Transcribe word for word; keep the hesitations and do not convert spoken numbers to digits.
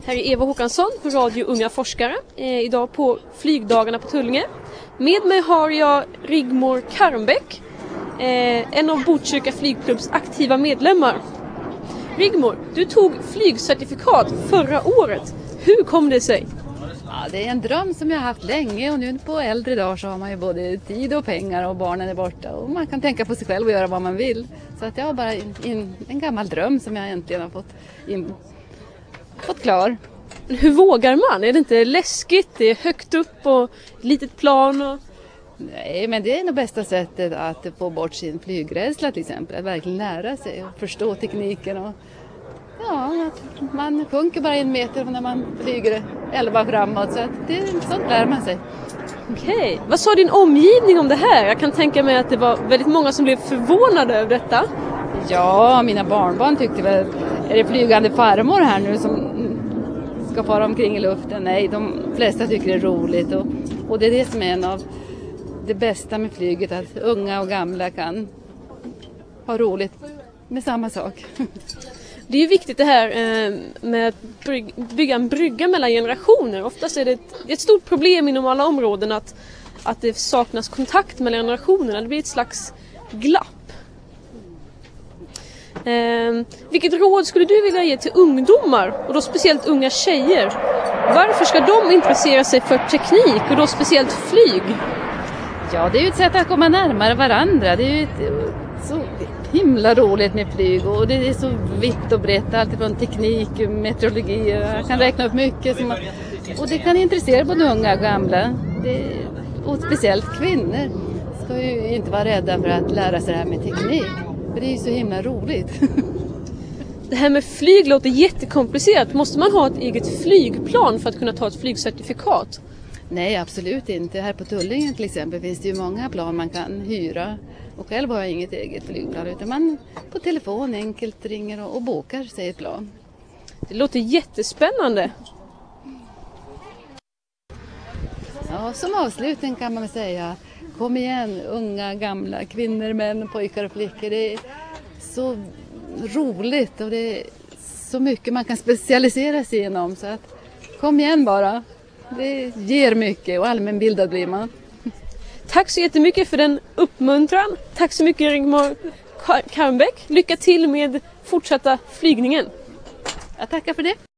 Här är Eva Håkansson på Radio Unga Forskare, eh, idag på flygdagarna på Tullinge. Med mig har jag Rigmor Karmbäck, eh, en av Botkyrka flygklubbs aktiva medlemmar. Rigmor, du tog flygcertifikat förra året. Hur kom det sig? Ja, det är en dröm som jag har haft länge, och nu på äldre dagar så har man ju både tid och pengar och barnen är borta och man kan tänka på sig själv och göra vad man vill. Så att jag har bara in, in, en gammal dröm som jag äntligen har fått, in, fått klar. Hur vågar man? Är det inte läskigt? Det är högt upp och ett litet plan. Och... Nej, men det är nog bästa sättet att få bort sin flygrädsla till exempel. Att verkligen lära sig och förstå tekniken. Och, ja, att man sjunker bara en meter när man flyger elva framåt. Så att det, sånt lär man sig. Okej. Okay. Vad sa din omgivning om det här? Jag kan tänka mig att det var väldigt många som blev förvånade över detta. Ja, mina barnbarn tyckte väl, är det flygande farmor här nu som ska fara omkring i luften? Nej, de flesta tycker det är roligt. Och, och det är det som är en av det bästa med flyget, att unga och gamla kan ha roligt med samma sak. Det är ju viktigt det här med att bygga en brygga mellan generationer. Oftast är det ett, det är ett stort problem inom alla områden att, att det saknas kontakt mellan generationerna. Det blir ett slags glapp. Eh, vilket råd skulle du vilja ge till ungdomar, och då speciellt unga tjejer? Varför ska de intressera sig för teknik, och då speciellt flyg? Ja, det är ju ett sätt att komma närmare varandra. Det är ju ett, så himla roligt med flyg, och det är så vitt och brett, allt från teknik, meteorologi, jag kan räkna upp mycket som, och det kan intressera både unga och gamla. Det, och speciellt kvinnor ska ju inte vara rädda för att lära sig det här med teknik, för det är ju så himla roligt. Det här med flyg låter jättekomplicerat. Måste man ha ett eget flygplan för att kunna ta ett flygcertifikat? Nej, absolut inte. Här på Tullinge till exempel finns det ju många plan man kan hyra. Och själv har jag inget eget flygplan, utan man på telefon enkelt ringer och, och bokar sig ett plan. Det låter jättespännande. Ja, som avslutning kan man säga, kom igen unga, gamla, kvinnor, män, pojkar och flickor. Det är så roligt och det är så mycket man kan specialisera sig inom, så att kom igen bara. Det ger mycket och allmänbildad blir man. Tack så jättemycket för den uppmuntran. Tack så mycket Rigmor Karmbäck. Lycka till med fortsatta flygningen. Jag tackar för det.